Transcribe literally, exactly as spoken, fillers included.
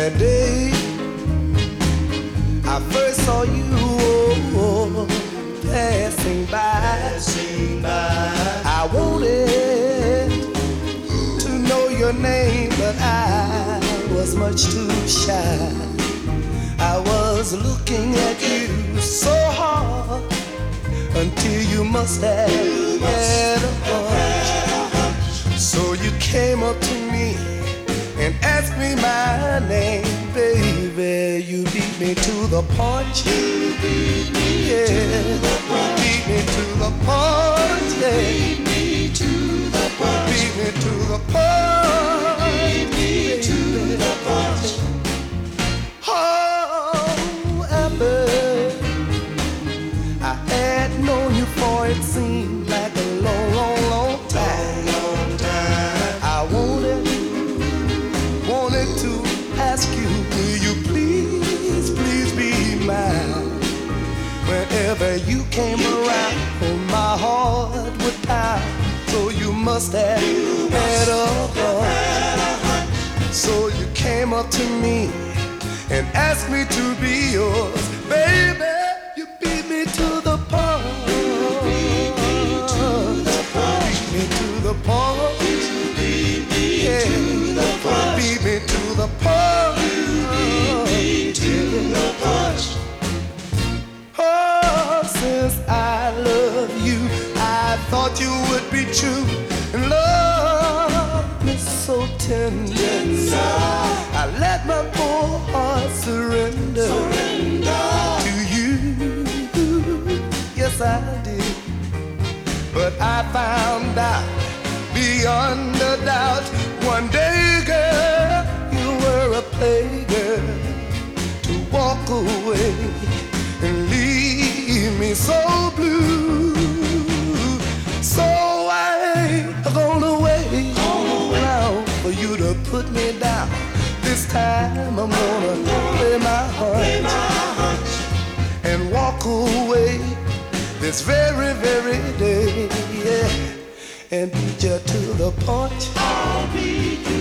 That day I first saw you, oh, passing by. Passing by. I wanted to know your name, but I was much too shy. I was looking at you so hard until you must have had a hunch. So you came up to me and asked me my name, baby. You beat me to the punch. You beat me yeah. to the punch. Beat me to the punch. Yeah. Beat me to the punch. Beat me to the punch. Beat me to the punch. Oh, Amber, I had known you for it seemed like a long, long, long time. Long, long time. I wanted, wanted to ask you, will you please, please be mine? Whenever you came around, oh, my heart would pound. So you must have you had must a heart. So you came up to me and asked me to be yours, baby. You beat me to the punch. You beat me to the punch. Beat me to the punch. You beat me yeah. to the punch. Beat me to the punch. You beat me to the punch. Oh, since I love you, I thought you would be true and love me so tender. I let my poor heart surrender, surrender to you. Yes, I did. But I found out beyond a doubt one day, girl, you were a playgirl to walk away and leave me so blue. So I have gone away now for you to put me down. This time I'm gonna play my hunch and walk away this very, very day, yeah, and beat you to the punch. I'll beat you